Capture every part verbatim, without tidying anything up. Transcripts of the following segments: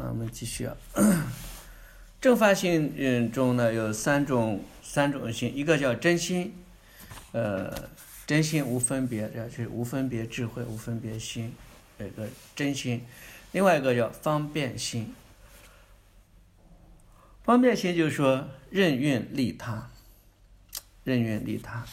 那我们继续啊。正法性嗯中呢有三种三种心，一个叫真心，呃，真心无分别，这是无分别智慧，无分别心，这个真心。另外一个叫方便心，方便心就是说任运利他，任运利他。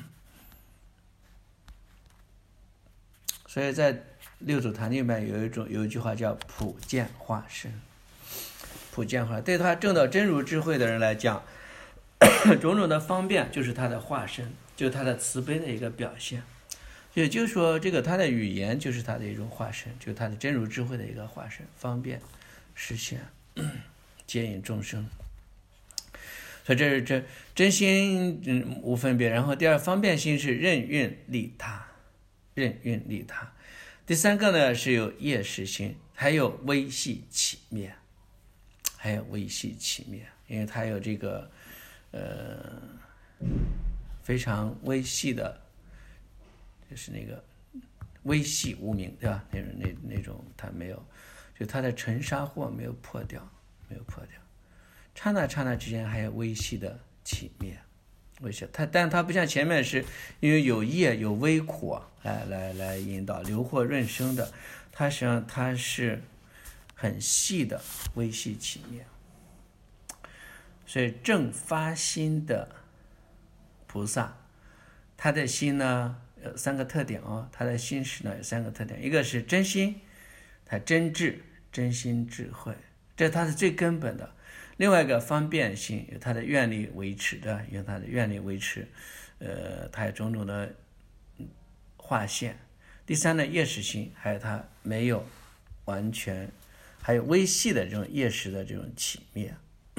所以在六祖坛里面有一种有一句话叫普见化身，普见化，对他证到真如智慧的人来讲，种种的方便就是他的化身，就是他的慈悲的一个表现。也就是说，这个他的语言就是他的一种化身，就是他的真如智慧的一个化身，方便实现接引众生。所以这是这真心嗯无分别。然后第二方便心是任运利他，任运利他。第三个呢是有业识心，还有微细起灭，还有微细起灭，因为它有这个呃非常微细的，就是那个微细无明，对吧？那种那那种它没有，就它的尘沙惑没有破掉，没有破掉，刹那刹那之间还有微细的起灭。微细，它但它不像前面是因为有业有微苦啊，来来来引导流惑润生的，它实际上它是很细的微细起灭。所以正发心的菩萨，他的心呢有三个特点哦，他的心识呢有三个特点，一个是真心，他真智，真心智慧，这它是最根本的。另外一个方便心，有他的愿力维持的，有他的愿力维持，呃，他有种种的划线。第三呢，业识心，还有他没有完全，还有微细的这种业识的这种起灭。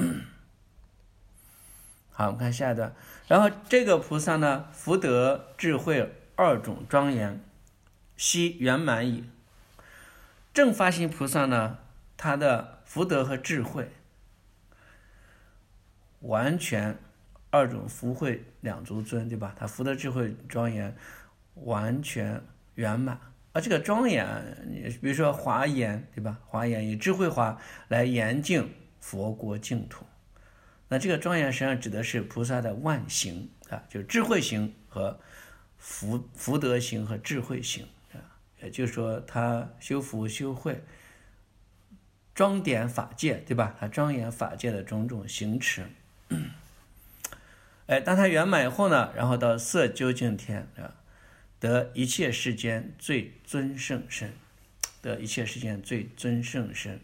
好，我们看下一段。然后这个菩萨呢，福德智慧二种庄严，悉圆满矣。正发心菩萨呢，他的福德和智慧完全二种福慧两足尊，对吧？他福德智慧庄严完全圆满。而这个庄严，比如说华严，对吧？华严以智慧华来严净佛国净土。那这个庄严实际上指的是菩萨的万行啊，就是智慧行和福福德行和智慧行啊，也就是说他修福修慧庄点法界，对吧？他庄严法界的种种行持。哎，当他圆满以后呢，然后到色究竟天啊，得一切世间最尊圣身，得一切世间最尊圣身，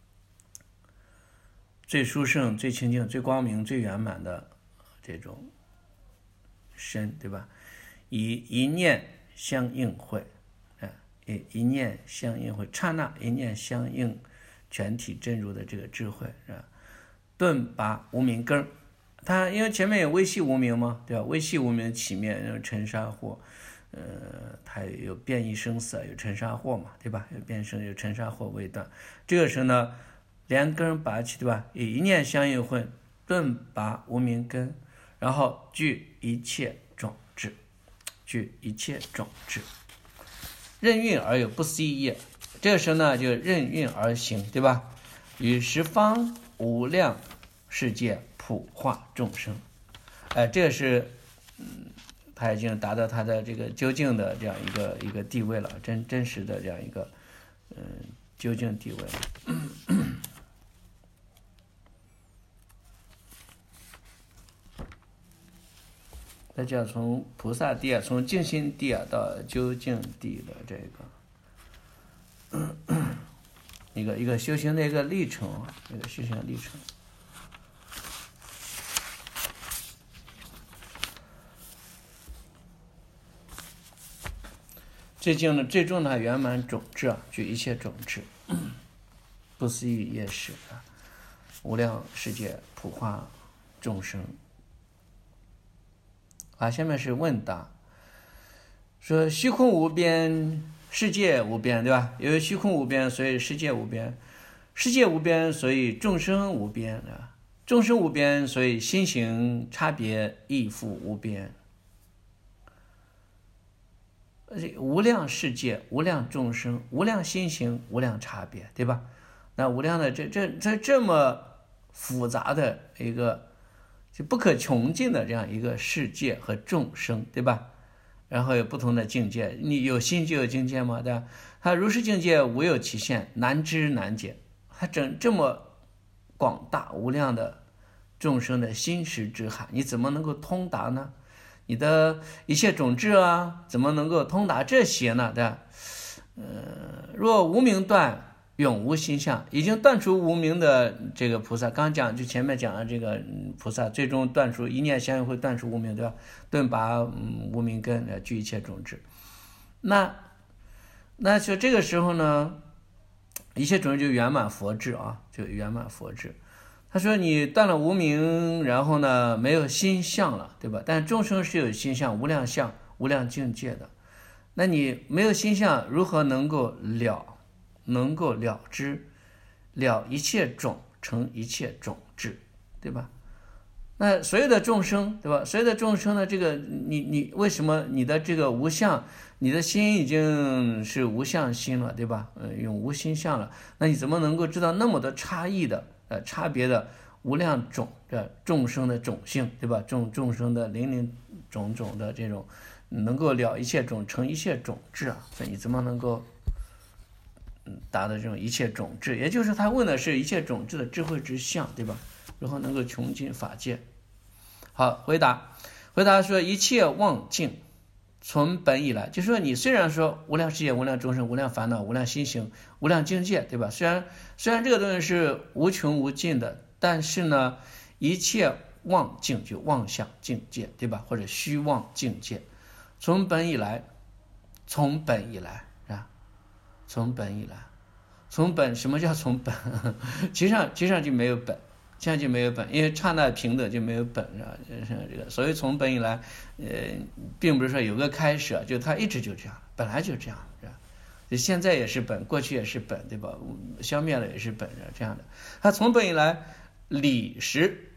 最殊胜、最清净、最光明、最圆满的这种身，对吧？以一念相应会，哎，以一念相应会，刹那一念相应全体真如的这个智慧，是吧？顿拔无明根，它因为前面有微细无明嘛，对吧？微细无明起灭，尘沙惑，呃，它有变异生死，有尘沙惑嘛，对吧？有变生，有尘沙惑未断。这个时候呢，连根拔起，对吧？以一念相应会，顿拔无明根，然后具一切种智，具一切种智，任运而有不思议业。这个时候呢，就任运而行，对吧？与十方无量世界普化众生，哎，这个是，嗯，他已经达到他的这个究竟的这样一个一个地位了，真真实的这样一个，嗯，究竟地位。那叫从菩萨地啊，从净心地啊到究竟地的这个一个一个修行的一个历程，一个修行的历程。最终呢，最终呢圆满种智啊，具一切种智，不思议业识啊，无量世界普化众生。啊，下面是问答，说虚空无边，世界无边，对吧？由于虚空无边，所以世界无边；世界无边，所以众生无边啊；众生无边，所以心行差别亦复无边。无量世界，无量众生，无量心行，无量差别，对吧？ 那无量的这这这这么复杂的一个就不可穷尽的这样一个世界和众生，对吧？然后有不同的境界，你有心就有境界嘛，对吧？它如是境界无有其限，难知难解。它整这么广大无量的众生的心识之海，你怎么能够通达呢？你的一切种智啊，怎么能够通达这些呢？对吧？呃，若无明断，永无心相。已经断除无明的这个菩萨，刚讲就前面讲的这个菩萨，最终断除一念相应会断除无明，对吧？顿拔、嗯、无明根，呃，具一切种智。那那就这个时候呢，一切种智就圆满佛智啊，就圆满佛智。他说你断了无明，然后呢没有心相了，对吧？但众生是有心相、无量相、无量境界的。那你没有心相，如何能够了，能够了知，了一切种成一切种智，对吧？那所有的众生，对吧？所有的众生呢，这个你你为什么你的这个无相，你的心已经是无相心了，对吧？呃，用无心相了，那你怎么能够知道那么多差异的？呃，差别的无量种的众生的种性，对吧？众众生的林林种种的这种，能够了一切种成一切种智啊，所以你怎么能够，嗯，达到这种一切种智？也就是他问的是一切种智的智慧之相，对吧？如何能够穷尽法界？好，回答，回答说一切妄境，从本以来，就是说你虽然说无量世界、无量众生、无量烦恼、无量心行、无量境界，对吧？虽然虽然这个东西是无穷无尽的，但是呢，一切妄境就妄想境界，对吧？或者虚妄境界，从本以来，从本以来啊，从本以来，从本什么叫从本？其实上其实上就没有本。这样就没有本，因为刹那平等就没有本，是吧？这个，所以从本以来，呃，并不是说有个开始，就它一直就这样，本来就这样，是吧？就现在也是本，过去也是本，对吧？消灭了也是本，这样的。它从本以来，理实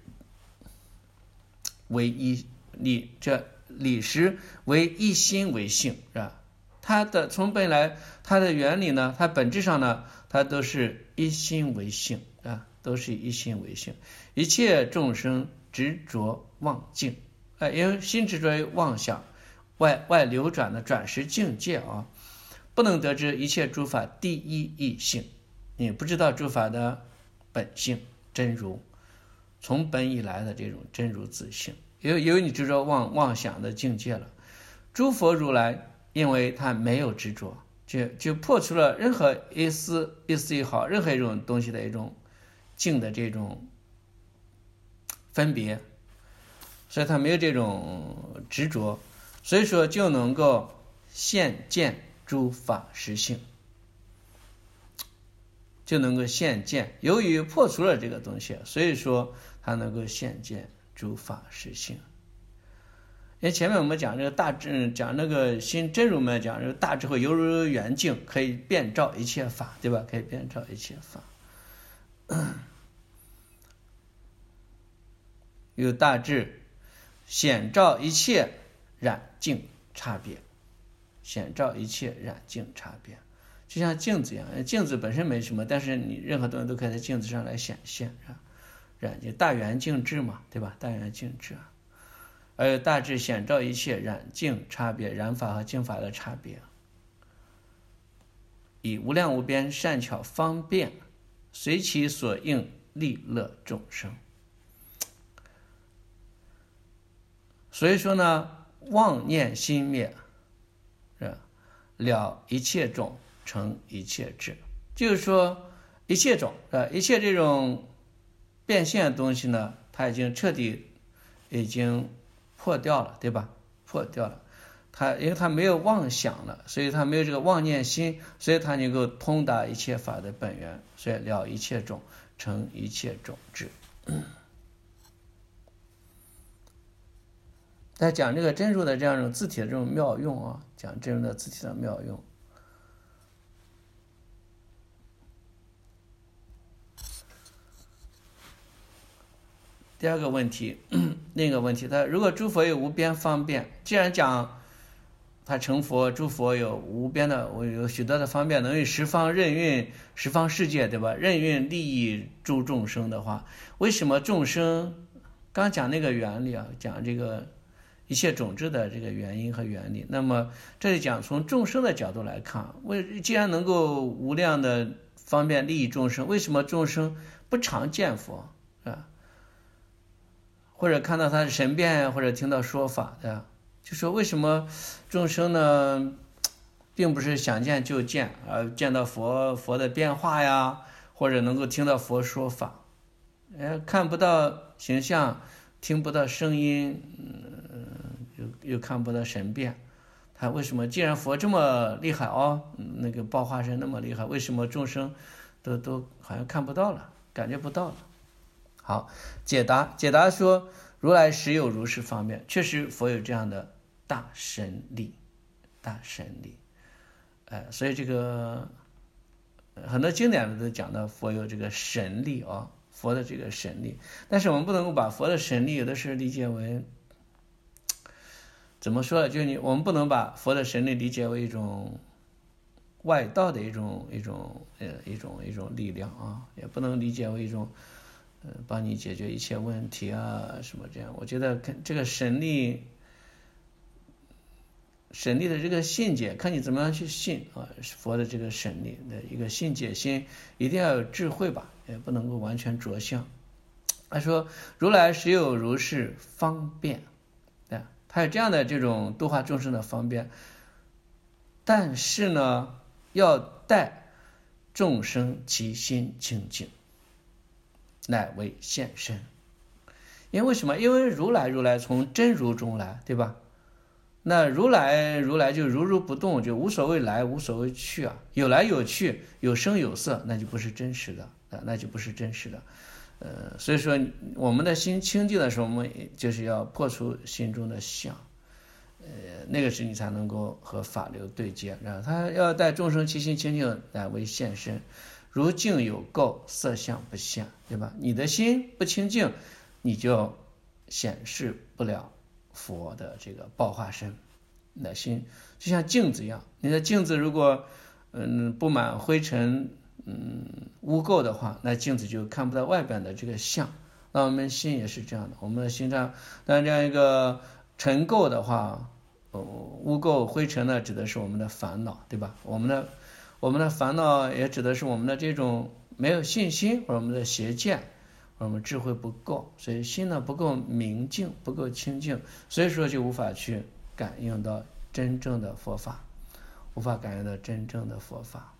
为一理，这理实为一心为性，是吧？它的从本以来，它的原理呢，它本质上呢，它都是一心为性啊。都是以一心为性，一切众生执着妄境，哎，因为心执着于妄想，外外流转的转识境界啊，不能得知一切诸法第一义性，你不知道诸法的本性真如，从本以来的这种真如自性，因为因为你执着妄妄想的境界了，诸佛如来因为他没有执着，就就破除了任何一丝一丝一毫任何一种东西的一种境的这种分别，所以他没有这种执着，所以说就能够现见诸法实性，就能够现见。由于破除了这个东西，所以说他能够现见诸法实性。因为前面我们讲这个大智，讲那个心真如们讲这个大智慧犹如圆镜，可以遍照一切法，对吧？可以遍照一切法。有大智显照一切染净差别，显照一切染净差别，就像镜子一样，镜子本身没什么，但是你任何东西都可以在镜子上来显现，是吧？染净大圆净智嘛，对吧？大圆净智，而有大智显照一切染净差别，染法和净法的差别，以无量无边善巧方便，随其所应利乐众生。所以说呢，妄念心灭，是了一切种成一切智，就是说一切种，一切这种变现的东西呢，它已经彻底已经破掉了，对吧？破掉了，它因为它没有妄想了，所以它没有这个妄念心，所以它能够通达一切法的本源，所以了一切种成一切种智。在讲这个真如的这样一种字体的这种妙用啊，讲真如的字体的妙用。第二个问题，另一个问题，他如果诸佛有无边方便，既然讲他成佛，诸佛有无边的，我有许多的方便，能以十方任运十方世界，对吧？任运利益诸众生的话，为什么众生刚讲那个原理啊，讲这个一切种子的这个原因和原理，那么这里讲从众生的角度来看，为既然能够无量的方便利益众生，为什么众生不常见佛啊？或者看到他的神变，或者听到说法的，就说为什么众生呢，并不是想见就见，而见到佛佛的变化呀，或者能够听到佛说法，呃，看不到形象，听不到声音，嗯，又又看不到神变，他为什么？既然佛这么厉害哦，那个报化身那么厉害，为什么众生都都好像看不到了，感觉不到了？好，解答解答说，如来实有如是方便，确实佛有这样的大神力，大神力，呃，所以这个很多经典都讲到佛有这个神力啊、哦，佛的这个神力，但是我们不能够把佛的神力有的时候理解为，怎么说呢？就是你我们不能把佛的神力理解为一种外道的一种一种呃一种一种力量啊，也不能理解为一种。呃，帮你解决一切问题啊，什么这样？我觉得看这个神力，神力的这个信解，看你怎么样去信啊。佛的这个神力的一个信解心，一定要有智慧吧，也不能够完全着相。他说，如来实有如是方便，对，他有这样的这种度化众生的方便，但是呢，要待众生其心清净。乃为现身，因为什么？因为如来如来从真如中来，对吧？那如来如来就如如不动，就无所谓来无所谓去啊，有来有去，有声有色，那就不是真实的啊，那就不是真实的。呃，所以说我们的心清净的时候，我们就是要破除心中的相，呃，那个时你才能够和法流对接，然后他要带众生其心清净，乃为现身。如镜有垢，色相不现，对吧？你的心不清净，你就显示不了佛的这个报化身。你的心就像镜子一样，你的镜子如果嗯布满灰尘嗯污垢的话，那镜子就看不到外边的这个相。那我们心也是这样的，我们的心上但这样一个尘垢的话，哦，污垢灰尘呢，指的是我们的烦恼，对吧？我们的我们的烦恼也指的是我们的这种没有信心，或者我们的邪见，或者我们智慧不够，所以心呢不够明净，不够清净，所以说就无法去感应到真正的佛法，无法感应到真正的佛法。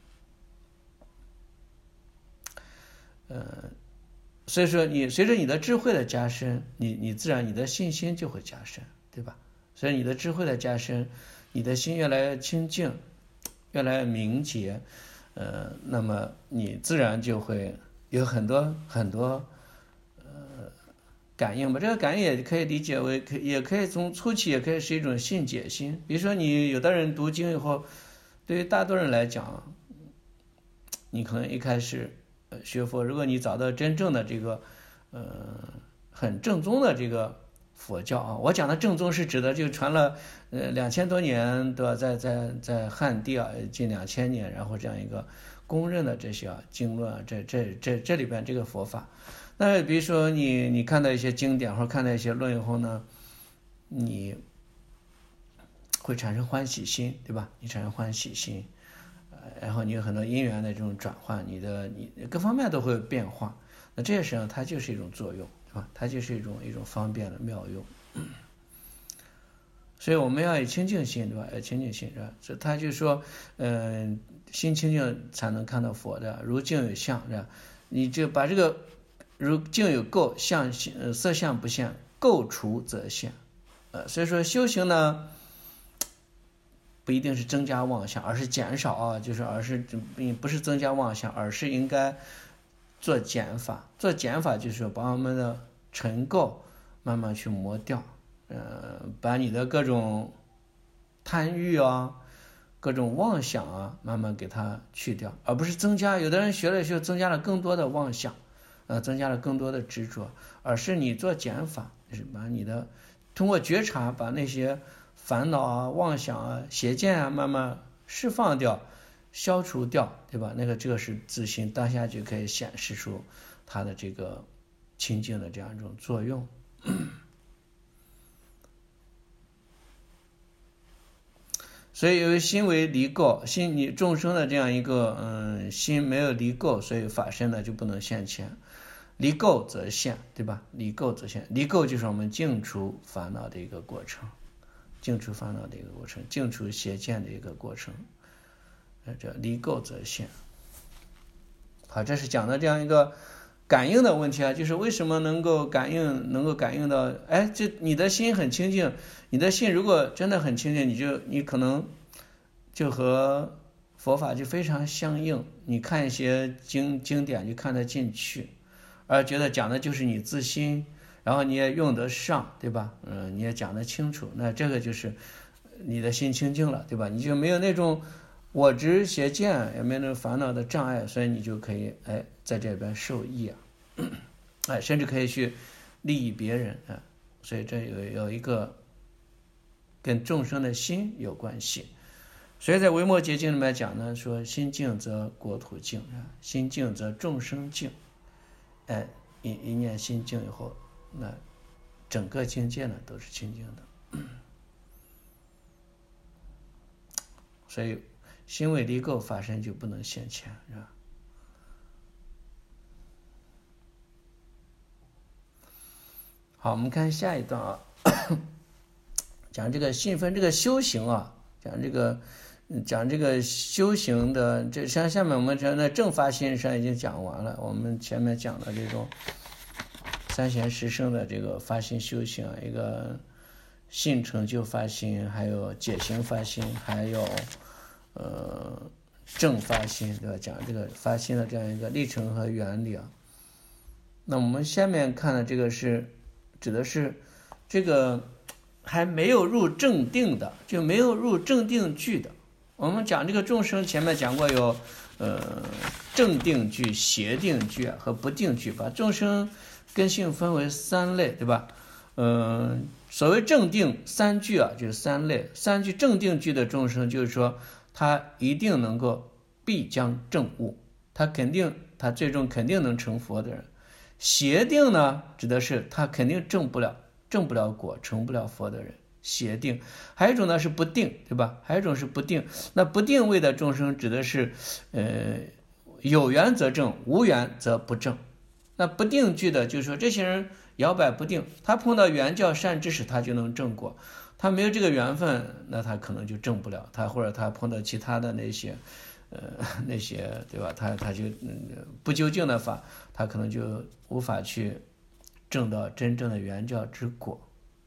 呃，所以说你随着你的智慧的加深，你你自然你的信心就会加深，对吧？所以你的智慧的加深，你的心越来越清净，越来越明洁，呃，那么你自然就会有很多很多呃感应吧。这个感应也可以理解为，可也可以从初期也可以是一种信解心。比如说你有的人读经以后，对于大多人来讲，你可能一开始学佛，如果你找到真正的这个呃很正宗的这个佛教啊，我讲的正宗是指的就传了呃两千多年，对吧？在在在汉地啊，近两千年，然后这样一个公认的这些啊经论啊，这这这这里边这个佛法，那比如说你你看到一些经典或者看到一些论以后呢，你会产生欢喜心，对吧？你产生欢喜心，呃，然后你有很多因缘的这种转换，你的你各方面都会有变化，那这些实际上它就是一种作用。啊，它就是一种一种方便的妙用，所以我们要有清净心，对吧？要清净心，是吧？所以他就说，嗯、呃，心清净才能看到佛的，如镜有相，是吧？你就把这个如镜有垢，相呃色相不现，垢除则现，呃，所以说修行呢，不一定是增加妄想，而是减少啊，就是而是不是增加妄想，而是应该做减法，做减法就是把我们的尘垢慢慢去磨掉，呃，把你的各种贪欲啊、各种妄想啊，慢慢给它去掉，而不是增加。有的人学了学，增加了更多的妄想，呃，增加了更多的执着，而是你做减法，就是把你的通过觉察，把那些烦恼啊、妄想啊、邪见啊，慢慢释放掉、消除掉，对吧？那个这个是自心，当下就可以显示出它的这个清净的这样一种作用。所以由于心为离垢，心你众生的这样一个嗯心没有离垢，所以法身呢就不能现前。离垢则现，对吧？离垢则现，离垢就是我们净除烦恼的一个过程，净除烦恼的一个过程，净除邪见的一个过程。这离垢则现。好，这是讲的这样一个感应的问题啊，就是为什么能够感应，能够感应到，哎，这你的心很清净，你的心如果真的很清净，你就你可能就和佛法就非常相应，你看一些经经典就看得进去，而觉得讲的就是你自心，然后你也用得上，对吧？嗯，你也讲得清楚，那这个就是你的心清净了，对吧？你就没有那种我执邪见，也没有那种烦恼的障碍，所以你就可以哎在这边受益啊，哎，甚至可以去利益别人啊，所以这有有一个跟众生的心有关系。所以在维摩诘经里面讲呢，说心净则国土净，心净则众生净。哎，一一念心净以后，那整个境界呢都是清净的。所以心为离垢，法身就不能现前，是吧？好，我们看下一段啊，讲这个信分，这个修行啊，讲这个讲这个修行的，这像下面我们讲的正法心上已经讲完了，我们前面讲的这种三贤十圣的这个发心修行，一个信成就发心，还有解行发心，还有呃正发心，对吧？讲这个发心的这样一个历程和原理啊。那我们下面看的这个是指的是这个还没有入正定的，就没有入正定句的。我们讲这个众生前面讲过有呃正定句、邪定句和不定句，把众生根性分为三类，对吧？呃，所谓正定三句啊，就是三类。三句正定句的众生，就是说他一定能够必将证悟，他肯定他最终肯定能成佛的人。邪定呢，指的是他肯定证不了，证不了果，成不了佛的人。邪定，还有一种呢是不定，对吧？还有一种是不定。那不定位的众生指的是，呃，有缘则正，无缘则不正。那不定句的，就是说这些人摇摆不定，他碰到缘教善知识，他就能正果；他没有这个缘分，那他可能就正不了。他或者他碰到其他的那些，呃，那些对吧？他他就、嗯、不究竟的法，他可能就无法去证到真正的原教之果。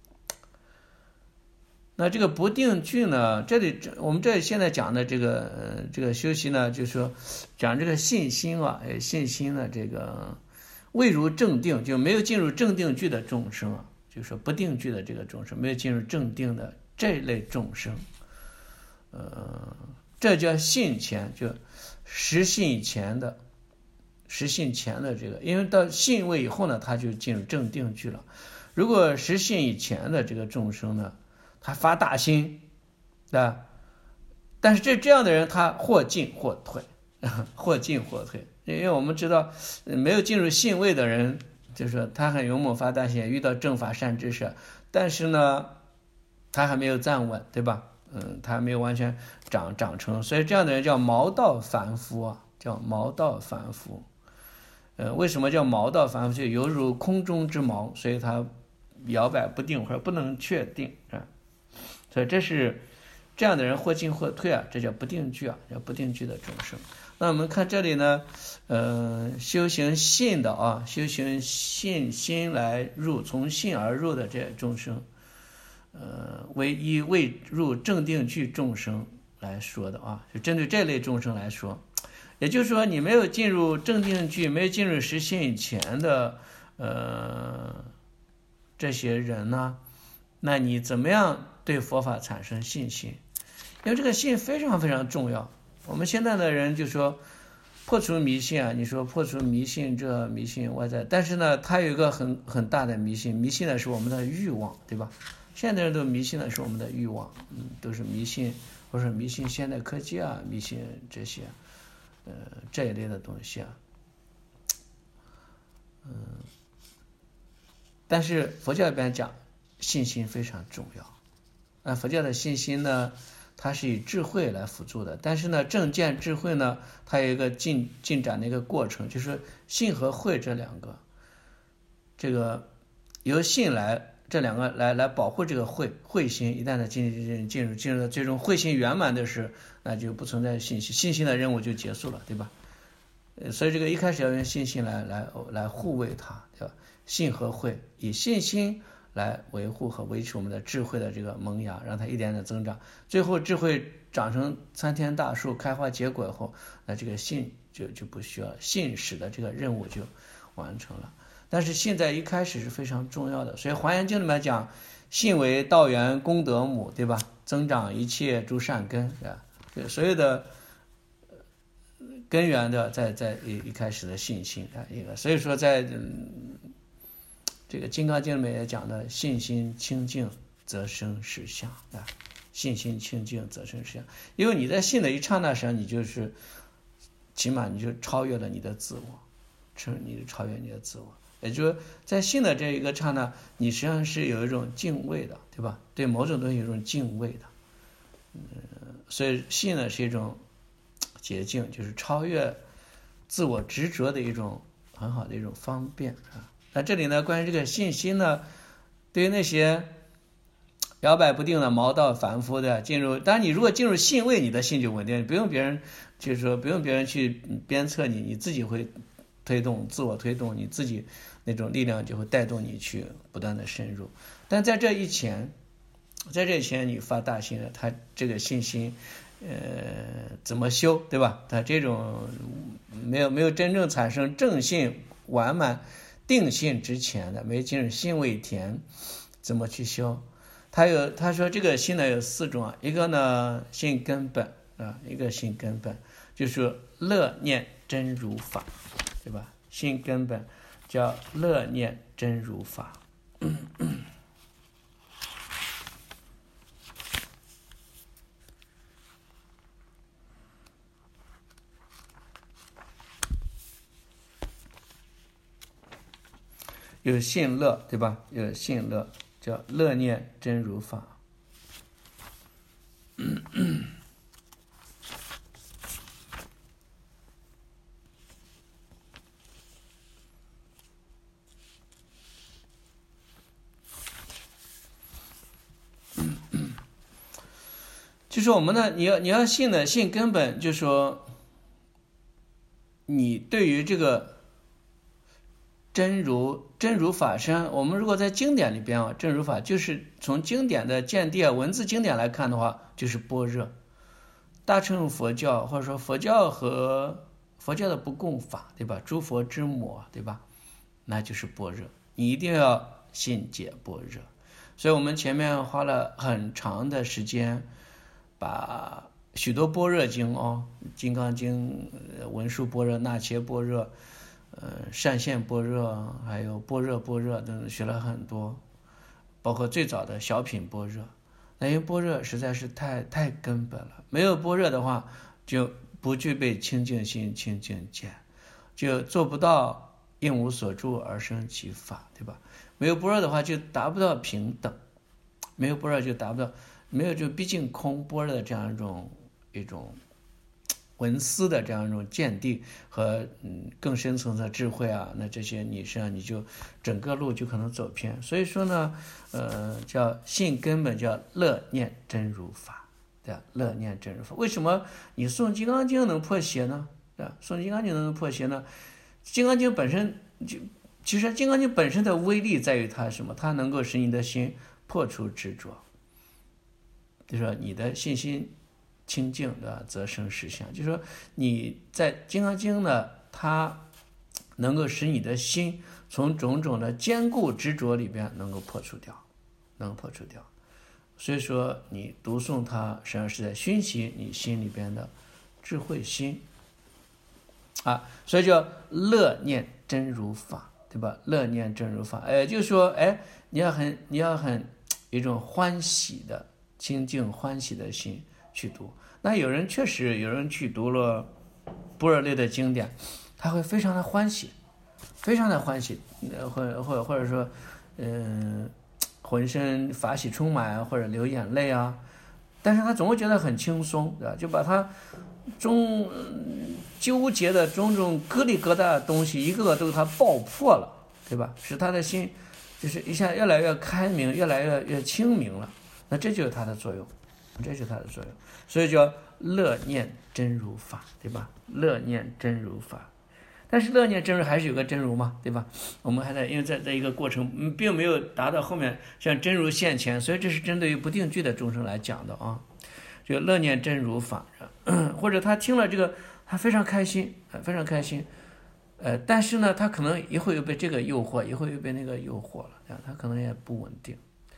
那这个不定句呢，这里我们这里现在讲的这个呃这个修习呢，就是说讲这个信心啊，哎，信心的这个未如正定，就没有进入正定句的众生啊，就是说不定句的这个众生，没有进入正定的这类众生，呃，这叫信前，就实信以前的，实信前的这个，因为到信位以后呢，他就进入正定句了。如果实信以前的这个众生呢，他发大心，对吧？但是这这样的人，他或进或退，或进或退。因为我们知道，没有进入信位的人，就是说他很勇猛发大心，遇到正法善知识，但是呢，他还没有站稳，对吧？嗯，他还没有完全长长成，所以这样的人叫毛道凡夫啊，叫毛道凡夫。呃，为什么叫毛道凡夫？就犹如空中之毛，所以他摇摆不定或者不能确定啊。所以这是这样的人或进或退啊，这叫不定句啊，叫不定句的众生。那我们看这里呢，呃，修行信的啊，修行信心来入，从信而入的这些众生，呃，为一未入正定句众生来说的啊，就针对这类众生来说，也就是说，你没有进入正定句，没有进入实信以前的呃这些人呢，那你怎么样对佛法产生信心？因为这个信非常非常重要。我们现在的人就说破除迷信啊，你说破除迷信这迷信外在，但是呢，它有一个很很大的迷信，迷信的是我们的欲望，对吧？ 现代人都迷信的是我们的欲望，嗯，都是迷信，或者迷信现代科技啊，迷信这些，呃，这一类的东西啊，嗯，但是佛教里边讲，信心非常重要。啊，佛教的信心呢，它是以智慧来辅助的，但是呢，正见智慧呢，它有一个进进展的一个过程，就是信和慧这两个，这个由信来这两个来来保护这个慧慧心，一旦它进进进入进入到最终慧心圆满的时，那就不存在信心，信心的任务就结束了，对吧？所以这个一开始要用信心来来来护卫它，对吧？信和慧，以信心来维护和维持我们的智慧的这个萌芽，让它一点点增长，最后智慧长成参天大树，开花结果后，那这个信就就不需要，信使的这个任务就完成了。但是信在一开始是非常重要的，所以《华严经》里面讲，信为道源功德母，对吧？增长一切诸善根，对吧？对，所有的根源的在在一一开始的信心啊，一个，所以说在嗯这个《金刚经》里面也讲的，信心清净则生实相啊，信心清净则生实相。因为你在信的一刹那时，你就是起码你就超越了你的自我，成你就超越你的自我。也就是在信的这一个刹那，你实际上是有一种敬畏的，对吧？对某种东西有一种敬畏的，嗯，所以信呢是一种捷径，就是超越自我执着的一种很好的一种方便啊。那这里呢，关于这个信心呢，对于那些摇摆不定的毛道凡夫的进入，当然你如果进入信位，你的信就稳定，不用别人，就是说不用别人去鞭策你，你自己会推动，自我推动，你自己那种力量就会带动你去不断的深入。但在这以前，在这以前你发大心了，他这个信心，呃，怎么修，对吧？他这种没有没有真正产生正信完满定信之前的，没进入信位田，怎么去修？他有他说这个信呢有四种啊，一个呢信根本啊，一个信根本就是乐念真如法，对吧？信根本叫乐念真如法。有信乐，对吧？有信乐叫乐念真如法。就是我们呢，你要你要信的信根本，就是说，你对于这个真如真如法身，我们如果在经典里边啊，真如法就是从经典的见地啊文字经典来看的话，就是般若。大乘佛教或者说佛教和佛教的不共法，对吧？诸佛之母，对吧？那就是般若，你一定要信解般若。所以我们前面花了很长的时间，把许多般若经哦，金刚经、文殊般若、那切般若、呃善现般若，还有般若般若等学了很多，包括最早的小品般若。那因为般若实在是太太根本了，没有般若的话，就不具备清净心、清净见，就做不到应无所住而生其法，对吧？没有般若的话，就达不到平等，没有般若就达不到，没有就毕竟空般若的这样一种一种文思的这样一种见地和嗯更深层次的智慧啊，那这些你实际上你就整个路就可能走偏。所以说呢，呃，叫信根本叫乐念真如法，对吧？乐念真如法，为什么你诵《金刚经》能破邪呢？对吧？诵《金刚经》能破邪呢？《金刚经》本身就其实《金刚经》本身的威力在于它什么？它能够使你的心破除执着，就是说你的信心清净的则生实相，就是说你在《金刚经》呢，它能够使你的心从种种的坚固执着里边能够破除掉，能够破除掉。所以说你读诵它，实际上是在熏习你心里边的智慧心啊，所以叫乐念真如法，对吧？乐念真如法，哎，就是说，哎，你要很你要很一种欢喜的清净欢喜的心去读。那有人确实有人去读了般若类的经典，他会非常的欢喜，非常的欢喜，或或或者说，嗯、呃，浑身法喜充满，或者流眼泪啊。但是他总会觉得很轻松，对吧？就把他中纠结的种种疙里疙瘩的东西，一个个都给他爆破了，对吧？使他的心就是一下越来越开明，越来越越清明了。那这就是它的作用，这就是它的作用。所以叫乐念真如法，对吧？乐念真如法。但是乐念真如还是有个真如嘛，对吧？我们还在，因为在这一个过程并没有达到后面像真如现前，所以这是针对于不定句的众生来讲的啊。就乐念真如法，或者他听了这个，他非常开心，非常开心，呃，但是呢，他可能一会又被这个诱惑，一会又被那个诱惑了，他可能也不稳定。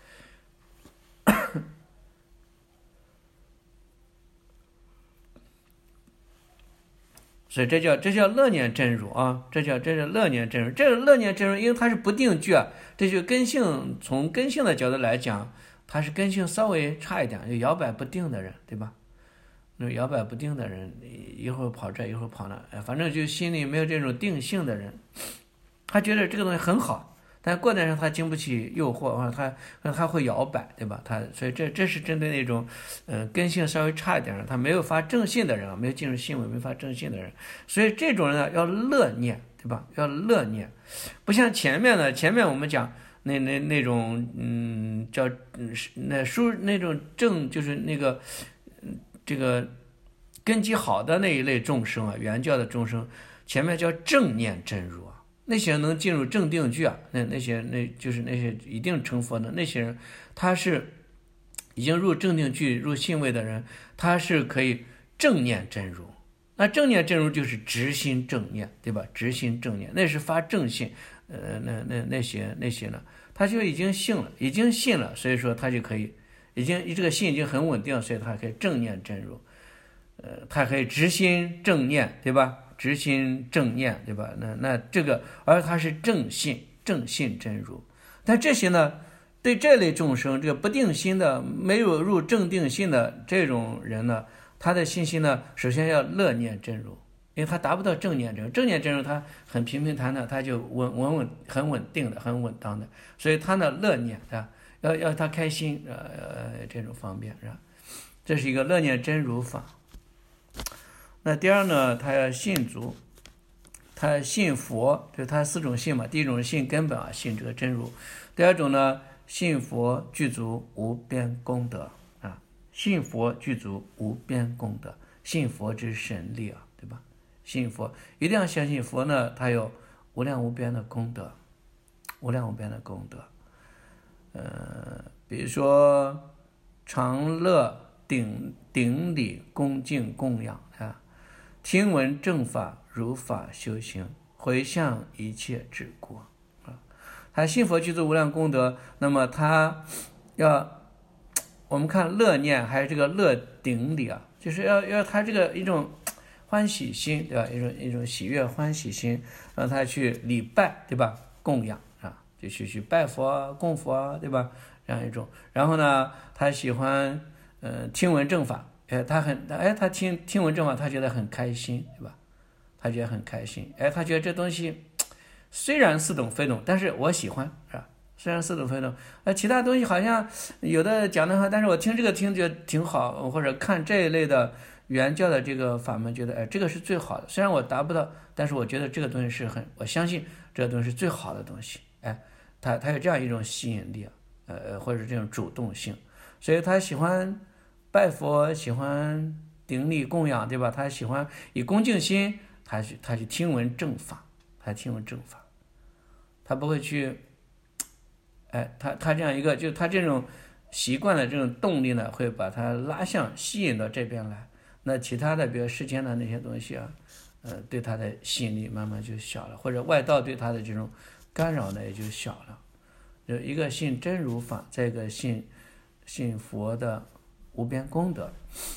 所以这叫这叫乐念真如啊，这叫这叫乐念真如。这个乐念真如，因为它是不定句啊，这就根性，从根性的角度来讲，它是根性稍微差一点，就摇摆不定的人，对吧？那摇摆不定的人，一会儿跑这，一会儿跑那，哎，反正就心里没有这种定性的人，他觉得这个东西很好，但过段时间他经不起诱惑，或者他他会摇摆，对吧？他所以这这是针对那种，嗯、呃，根性稍微差一点的，他没有发正信的人啊，没有进入信位，没发正信的人，所以这种人呢要乐念，对吧？要乐念，不像前面的，前面我们讲那那那种，嗯，叫嗯那书那种正就是那个。这个根基好的那一类众生啊，原教的众生，前面叫正念真如啊，那些人能进入正定句啊，那那些那就是那些一定成佛的那些人，他是已经入正定句、入信位的人，他是可以正念真如。那正念真如就是直心正念，对吧？直心正念，那是发正信，呃，那那那些那些呢，他就已经信了，已经信了，所以说他就可以。已经这个心已经很稳定，所以他可以正念真如，呃，他可以直心正念，对吧？直心正念，对吧？那那这个，而他是正信，正信真如。但这些呢，对这类众生，这个不定心的、没有入正定心的这种人呢，他的信心呢，首先要乐念真如，因为他达不到正念真如，正念真如他很平平坦坦，他就稳稳稳很稳定的、很稳当的，所以他呢乐念啊。要要他开心，呃，这种方便是吧？这是一个乐念真如法。那第二呢，他要信足，他信佛，就是他四种信嘛。第一种是信根本啊，信这个真如；第二种呢，信佛具足无边功德啊，信佛具足无边功德，信佛之神力啊，对吧？信佛一定要相信佛呢，他有无量无边的功德，无量无边的功德。呃，比如说常乐顶顶礼恭敬供养啊，听闻正法如法修行，回向一切之国啊。他信佛具足无量功德，那么他要我们看乐念还是这个乐顶礼啊，就是要要他这个一种欢喜心，对吧？一种一种喜悦欢喜心，让他去礼拜，对吧？供养。就去去拜佛啊，供佛啊，对吧？这样一种。然后呢，他喜欢呃听闻正法，哎，他很哎他听听闻正法，他觉得很开心，对吧？他觉得很开心，哎，他觉得这东西虽然似懂非懂，但是我喜欢，是吧？虽然似懂非懂，呃，其他东西好像有的讲的话，但是我听这个听觉得挺好，或者看这一类的原教的这个法门，觉得哎这个是最好的。虽然我达不到，但是我觉得这个东西是很，我相信这个东西是最好的东西，哎。他他有这样一种吸引力啊，呃，或者是这种主动性，所以他喜欢拜佛，喜欢顶礼供养，对吧？他喜欢以恭敬心，他去他去听闻正法，他听闻正法，他不会去，哎，他他这样一个，就他这种习惯的这种动力呢，会把他拉向吸引到这边来。那其他的，比如世间的那些东西啊，呃，对他的吸引力慢慢就小了，或者外道对他的这种干扰呢也就小了。就一个信真如法，再一个信信佛的无边功德，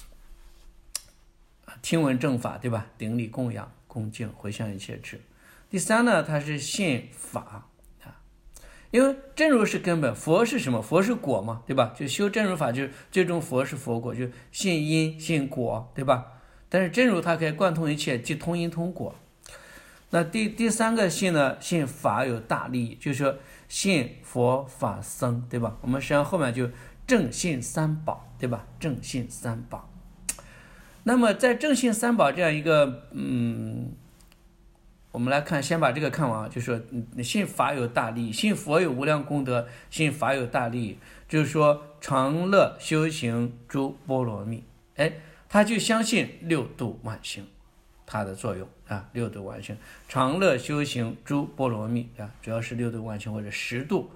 听闻正法，对吧？顶礼供养恭敬回向一切智。第三呢，他是信法啊， 因为真如是根本，佛是什么？佛是果嘛，对吧？就修真如法，就是最终佛是佛果，就信因信果，对吧？但是真如它可以贯通一切，即通因通果。那第第三个信呢，信法有大利益，就是说信佛法僧，对吧？我们实际上后面就正信三宝，对吧？正信三宝。那么在正信三宝这样一个，嗯，我们来看，先把这个看完，就是说信法有大利益，信佛有无量功德，信法有大利益，就是说常乐修行诸波罗蜜，哎，他就相信六度万行。它的作用啊，六度万行，常乐修行诸波罗蜜啊，主要是六度万行或者十度，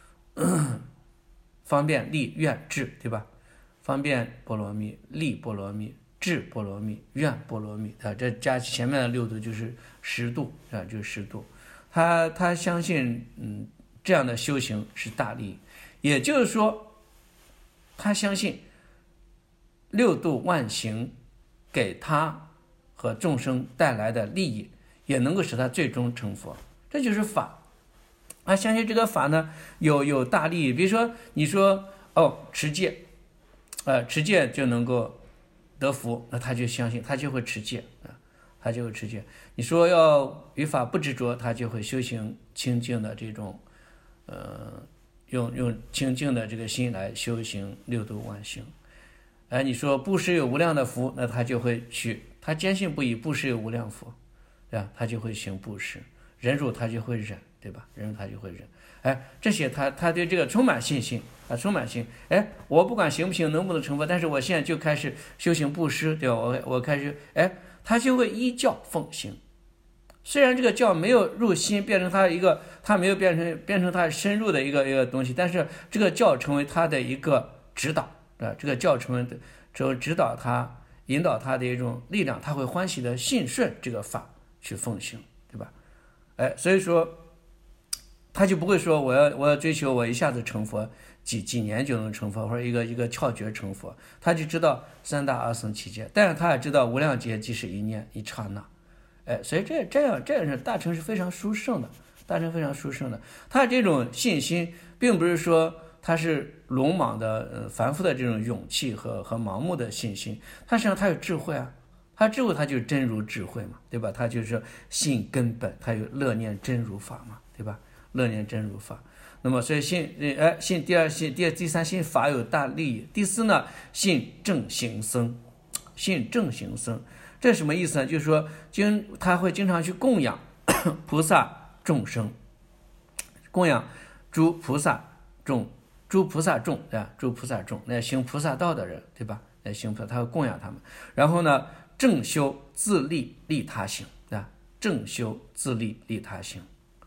方便利愿智，对吧？方便波罗蜜、利波罗蜜、智波罗蜜、愿波罗蜜啊，这加起前面的六度就是十度啊，就是十度。他他相信，嗯，这样的修行是大利益，也就是说，他相信六度万行给他和众生带来的利益，也能够使他最终成佛，这就是法。啊，相信这个法呢，有有大利益。比如说，你说哦，持戒，呃，持戒就能够得福，那他就相信，他就会持戒啊，他就会持戒。你说要于法不执着，他就会修行清净的这种，呃，用用清净的这个心来修行六度万行。哎，你说布施有无量的福，那他就会去。他坚信不疑，布施有无量福，对吧？他就会行布施，忍辱他就会忍，对吧？忍辱他就会忍。哎，这些他他对这个充满信心啊，充满信。哎，我不管行不行，能不能成佛，但是我现在就开始修行布施，对吧？我我开始，哎，他就会依教奉行。虽然这个教没有入心，变成他一个，他没有变成变成他深入的一个一个东西，但是这个教成为他的一个指导啊，这个教成为成为指导他。引导他的一种力量，他会欢喜的信顺这个法去奉行，对吧？哎，所以说他就不会说我要我要追求我一下子成佛，几几年就能成佛，或者一个一个窍诀成佛，他就知道三大阿僧祇劫，但是他也知道无量劫即是一念一刹那，哎，所以这这样这样是大乘是非常殊胜的，大乘非常殊胜的。他这种信心，并不是说他是鲁莽的、呃、凡夫的这种勇气和和盲目的信心，他实际上他有智慧啊，他智慧他就是真如智慧嘛，对吧？他就是信根本，他有乐念真如法嘛，对吧？乐念真如法。那么所以信，哎，信第二信第二第三信法有大利益。第四呢，信正行僧，信正行僧，这是什么意思呢？就是说经他会经常去供养菩萨众生，供养诸菩萨众。诸菩萨众，对吧？诸菩萨众，来行菩萨道的人，对吧？来行菩萨，他会供养他们。然后呢，正修自利利他行，对吧？正修自利利他行，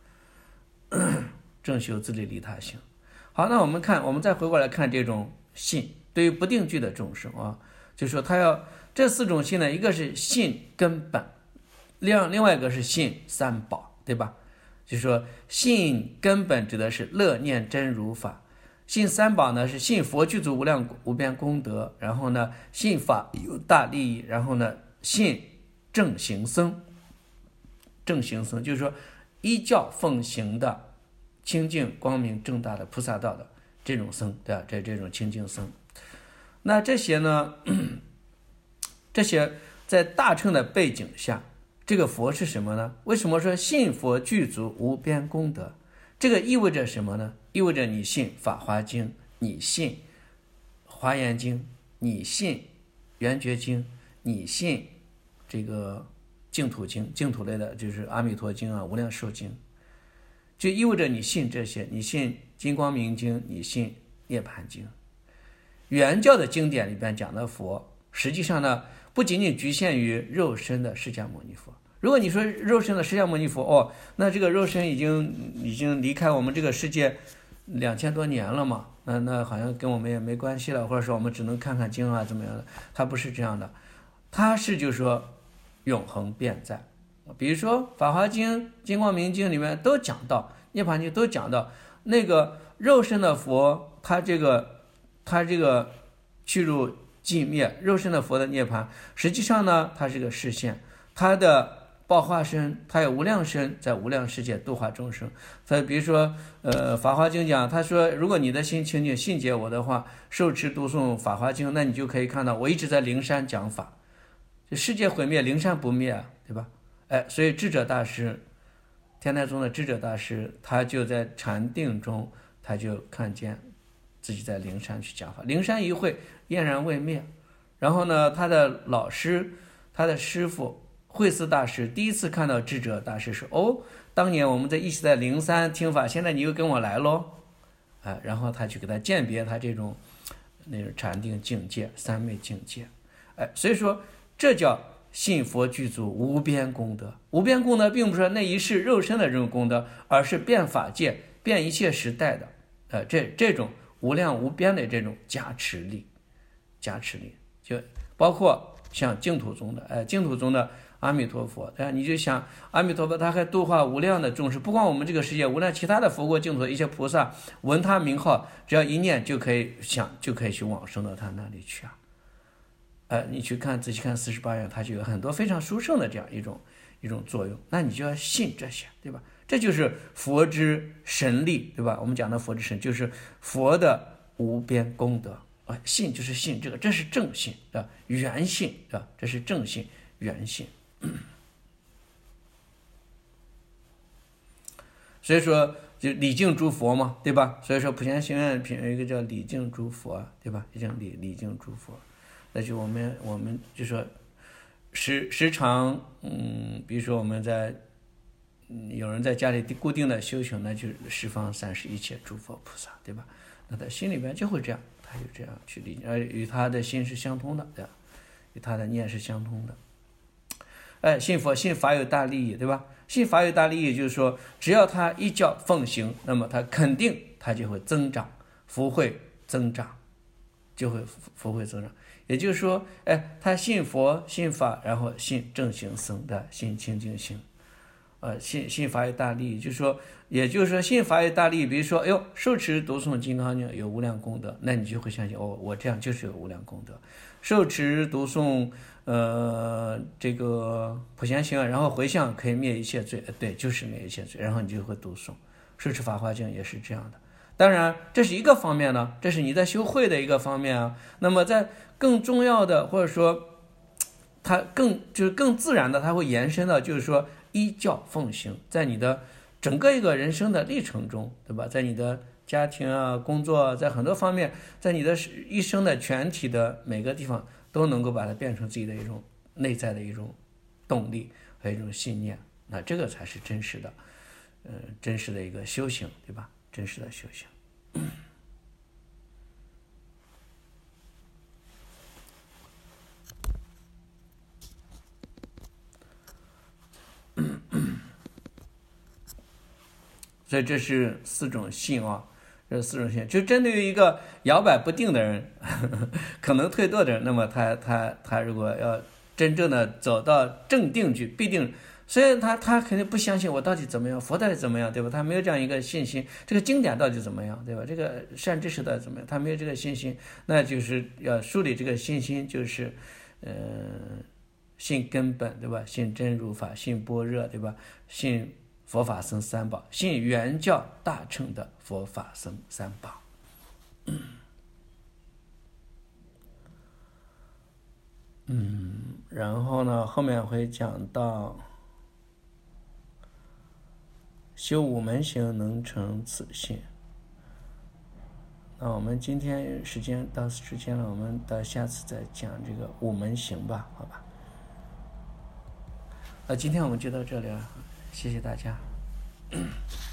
正修自利利他行。好，那我们看，我们再回过来看这种信，对于不定居的众生啊，就说他要这四种信呢，一个是信根本，另另外一个是信三宝，对吧？就说信根本指的是乐念真如法。信三宝呢是信佛具足无量无边功德，然后呢信法有大利益，然后呢信正行僧，正行僧就是说依教奉行的清净光明正大的菩萨道的这种僧，对吧？这这种清净僧。那这些呢，这些在大乘的背景下，这个佛是什么呢？为什么说信佛具足无边功德？这个意味着什么呢？意味着你信《法华经》，你信《华严经》，你信《圆觉经》，你信这个净土经，净土类的就是《阿弥陀经》啊，《无量寿经》，就意味着你信这些，你信《金光明经》，你信《涅槃经》。原教的经典里边讲的佛，实际上呢，不仅仅局限于肉身的释迦牟尼佛。如果你说肉身的释迦牟尼佛，哦，那这个肉身已经已经离开我们这个世界两千多年了嘛，那那好像跟我们也没关系了，或者说我们只能看看经啊怎么样的，它不是这样的，它是就是说永恒变在。比如说《法华经》《金光明经》里面都讲到，《涅槃经》都讲到那个肉身的佛，他这个他这个去入寂灭，肉身的佛的涅槃，实际上呢，它是个示现，它的报化身，他有无量身，在无量世界度化众生。所以比如说，呃，《法华经》讲，他说，如果你的心清净，信解我的话，受持读诵《法华经》，那你就可以看到，我一直在灵山讲法，就世界毁灭，灵山不灭啊，对吧？哎，所以智者大师，天台宗的智者大师，他就在禅定中，他就看见自己在灵山去讲法，灵山一会，燕然未灭。然后呢，他的老师，他的师父慧思大师第一次看到智者大师说：“哦，当年我们在一起在灵山听法，现在你又跟我来咯。”啊，然后他去给他鉴别他这种那种禅定境界、三昧境界。哎，所以说这叫信佛具足无边功德。无边功德并不是说那一世肉身的这种功德，而是遍法界、遍一切时代的，呃，这这种无量无边的这种加持力，加持力就包括像净土宗的，哎，净土宗的阿弥陀佛，对吧？你就想阿弥陀佛，他还度化无量的众生，不光我们这个世界，无量其他的佛国净土的一些菩萨，闻他名号，只要一念就可以想，就可以去往生到他那里去啊。呃，你去看仔细看四十八愿，它就有很多非常殊胜的这样一种一种作用，那你就要信这些，对吧？这就是佛之神力，对吧？我们讲的佛之神，就是佛的无边功德啊。信就是信这个，这是正信啊，圆信啊，这是正信圆信。所以说，就礼敬诸佛嘛，对吧？所以说普贤行愿品有一个叫礼敬诸佛，对吧？一种礼礼敬诸佛。那就我们我们就说时时常，嗯，比如说我们在、嗯、有人在家里固定的修行，那就是十方三世一切诸佛菩萨，对吧？那他心里边就会这样，他就这样去理解，而与他的心是相通的，对吧？与他的念是相通的。哎，信佛信法有大利益，对吧？信法有大利益，就是说只要他依教奉行，那么他肯定他就会增长，福会增长，就会福会增长。也就是说，哎，他信佛信法，然后信正行僧的，信清净行，呃，信信法有大利益，就是说，也就是说信法有大利益。比如说，哎呦，受持读诵金刚经有无量功德，那你就会相信，哦，我这样就是有无量功德。受持读诵呃这个普贤行，然后回向可以灭一切罪，对，就是灭一切罪，然后你就会读诵。受持法华经也是这样的。当然，这是一个方面呢，这是你在修慧的一个方面啊。那么在更重要的，或者说它更就是更自然的，它会延伸到就是说依教奉行，在你的整个一个人生的历程中，对吧？在你的家庭啊、工作，在很多方面，在你的一生的全体的每个地方，都能够把它变成自己的一种内在的一种动力和一种信念。那这个才是真实的，呃，真实的一个修行，对吧？真实的修行。所以这是四种信啊，这四种信，就针对于一个摇摆不定的人，呵呵可能退堕的人，那么他他他如果要真正的走到正定去，必定。虽然他他肯定不相信我到底怎么样，佛到底怎么样，对吧？他没有这样一个信心，这个经典到底怎么样，对吧？这个善知识到底怎么样，他没有这个信心，那就是要树立这个信心，就是呃信根本，对吧？信真如法，信般若，对吧？信佛法僧三宝，信原教大乘的佛法僧三宝。嗯，然后呢，后面会讲到修五门行能成此信。那我们今天时间到时间了，我们到下次再讲这个五门行吧，好吧？那今天我们就到这里了，谢谢大家。